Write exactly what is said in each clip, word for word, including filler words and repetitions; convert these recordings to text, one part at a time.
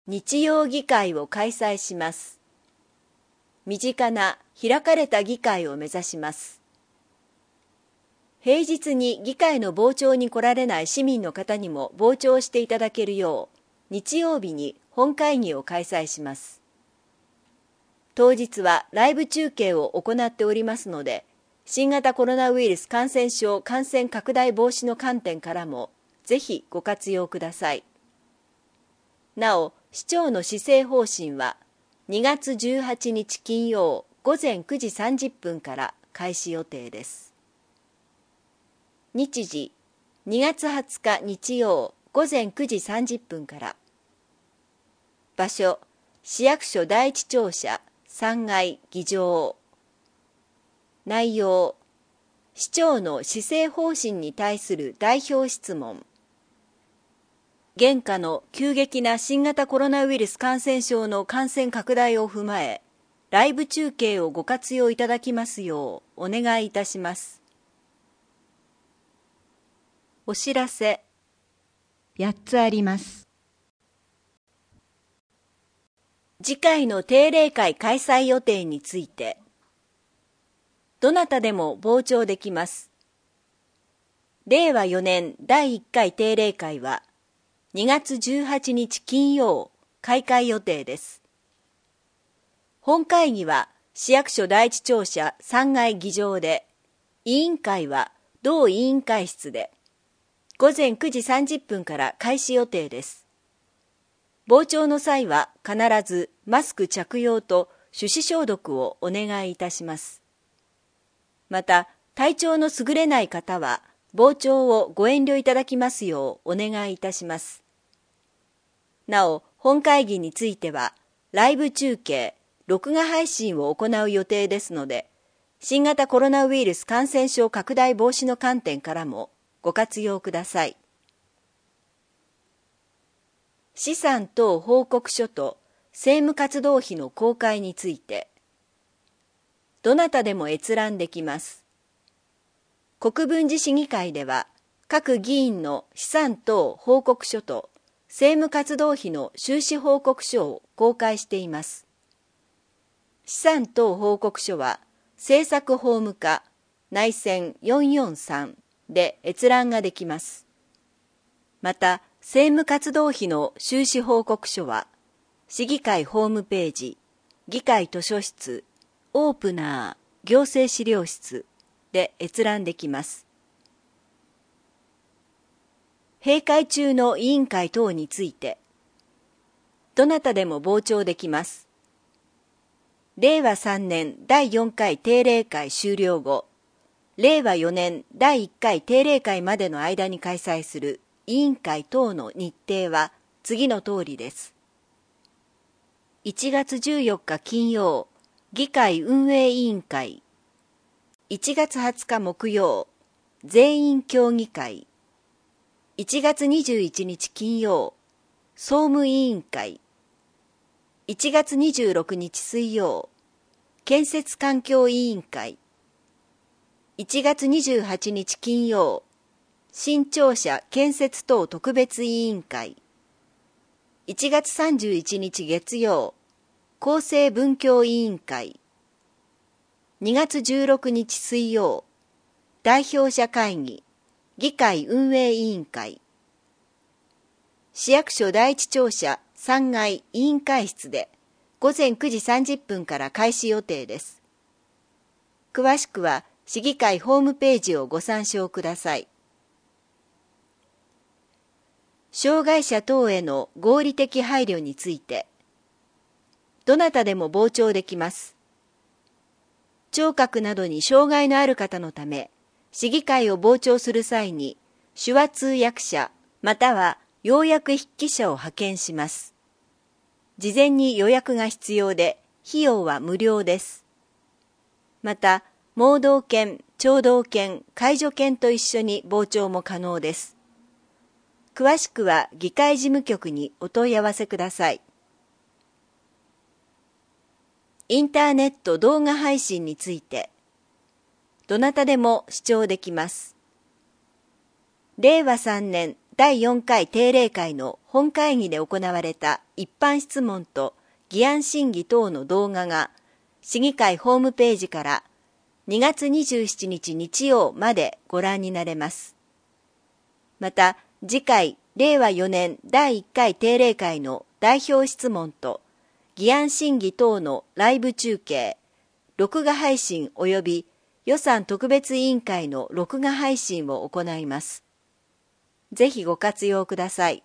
日曜議会を開催します。身近な開かれた議会を目指します。平日に議会の傍聴に来られない市民の方にも傍聴していただけるよう、日曜日に本会議を開催します。当日はライブ中継を行っておりますので、新型コロナウイルス感染症感染拡大防止の観点からも、ぜひご活用ください。なお、市長の施政方針は、にがつじゅうはちにち金曜午前くじさんじゅっぷんから開始予定です。日時、にがつはつか日曜午前くじさんじゅっぷんから。場所、市役所第一庁舎さんがい議場。内容、市長の施政方針に対する代表質問。現下の急激な新型コロナウイルス感染症の感染拡大を踏まえ、ライブ中継をご活用いただきますようお願いいたします。お知らせやっつあります。次回の定例会開催予定について、どなたでも傍聴できます。れいわよねんだいいっかい定例会は、にがつじゅうはちにち金曜開会予定です。本会議は市役所第一庁舎さんがい議場で、委員会は同委員会室で、午前くじさんじゅっぷんから開始予定です。傍聴の際は必ずマスク着用と手指消毒をお願いいたします。また、体調の優れない方は、傍聴をご遠慮いただきますようお願いいたします。なお、本会議については、ライブ中継、録画配信を行う予定ですので、新型コロナウイルス感染症拡大防止の観点からもご活用ください。資産等報告書と政務活動費の公開について、どなたでも閲覧できます。国分寺市議会では、各議員の資産等報告書と政務活動費の収支報告書を公開しています。資産等報告書は、政策法務課内線よんよんさんで閲覧ができます。また、政務活動費の収支報告書は、市議会ホームページ、議会図書室、オープナー、行政資料室で閲覧できます。閉会中の委員会等について、どなたでも傍聴できます。れいわさんねんだいよんかい定例会終了後、れいわよねんだいいっかい定例会までの間に開催する委員会等の日程は次の通りです。いちがつじゅうよっか金曜、議会運営委員会。いちがつはつか木曜、全員協議会。いちがつにじゅういちにち金曜、総務委員会。いちがつにじゅうろくにち水曜、建設環境委員会。いちがつにじゅうはちにち金曜、新庁舎建設等特別委員会。いちがつさんじゅういちにち月曜、厚生文教委員会。にがつじゅうろくにち水曜、代表者会議、議会運営委員会。市役所第一庁舎さんがい委員会室で午前くじさんじゅっぷんから開始予定です。詳しくは市議会ホームページをご参照ください。障害者等への合理的配慮について、どなたでも傍聴できます。聴覚などに障害のある方のため、市議会を傍聴する際に、手話通訳者または要約筆記者を派遣します。事前に予約が必要で、費用は無料です。また、盲導犬、聴導犬、介助犬と一緒に傍聴も可能です。詳しくは議会事務局にお問い合わせください。インターネット動画配信について、どなたでも視聴できます。れいわさんねんだいよんかい定例会の本会議で行われた一般質問と議案審議等の動画が市議会ホームページからにがつにじゅうしちにち日曜までご覧になれます。また次回れいわよねんだいいっかい定例会の代表質問と議案審議等のライブ中継、録画配信及び予算特別委員会の録画配信を行います。ぜひご活用ください。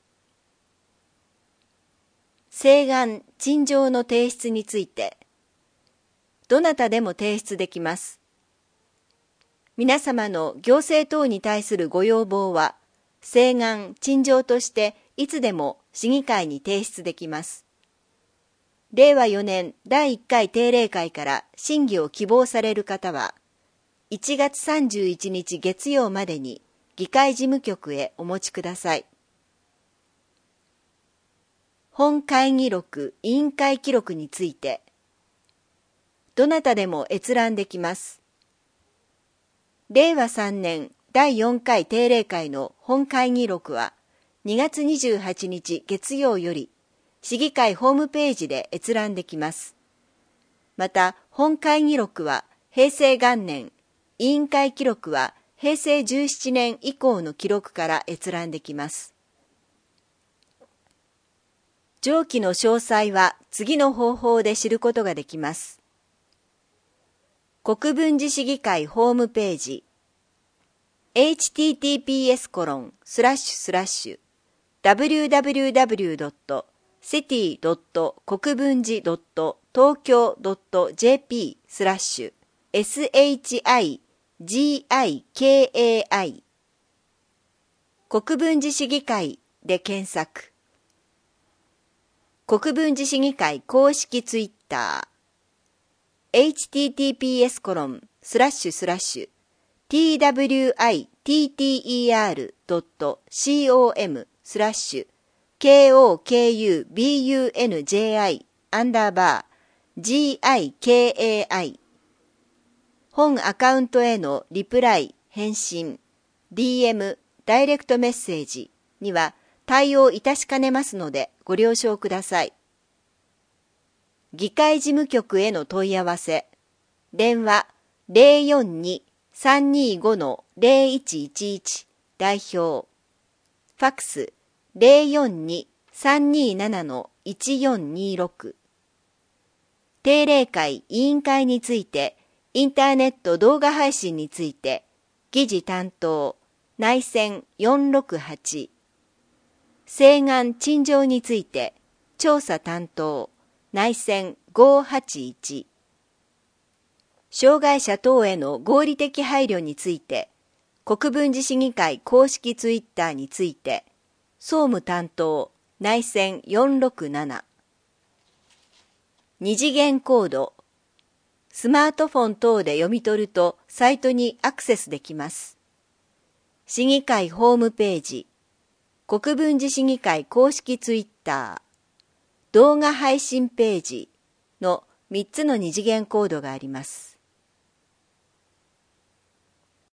請願・陳情の提出について、どなたでも提出できます。皆様の行政等に対するご要望は、請願・陳情としていつでも市議会に提出できます。れいわよねんだいいっかい定例会から審議を希望される方は、いちがつさんじゅういちにち月曜までに議会事務局へお持ちください。本会議録・委員会記録について、どなたでも閲覧できます。れいわさんねんだいよんかい定例会の本会議録は、にがつにじゅうはちにち月曜より、市議会ホームページで閲覧できます。また、本会議録はへいせいがんねん、委員会記録はへいせいじゅうななねん以降の記録から閲覧できます。上記の詳細は次の方法で知ることができます。国分寺市議会ホームページ エイチティーティーピーエスコロンスラッシュスラッシュダブリューダブリューダブリュードットシティドットこくぶんじドット東京ドットジェーピースラッシュエスエイチアイジーアイケーエーアイ 国分寺市議会で検索。国分寺市議会公式ツイッター エイチティーティーピーエスコロンスラッシュスラッシュティーダブリューアイティーティーイーアールドットコムスラッシュ ケーオーケーユービーユーエヌジェーアイ アンダーバー ジーアイケーエーアイ 本アカウントへのリプライ、返信、ディーエム、ダイレクトメッセージには対応いたしかねますのでご了承ください。議会事務局への問い合わせ、電話 ゼロよんに さんにーご ゼロいちいちいち 代表、ファックス ゼロよんに さんにーなな いちよんにーろく、定例会委員会について、インターネット動画配信について、議事担当、内線よんろくはち、請願陳情について、調査担当、内線ごはちいち、障害者等への合理的配慮について、国分寺市議会公式ツイッターについて、総務担当、内線よんろくなな、二次元コード、スマートフォン等で読み取るとサイトにアクセスできます。市議会ホームページ、国分寺市議会公式ツイッター、動画配信ページのみっつの二次元コードがあります。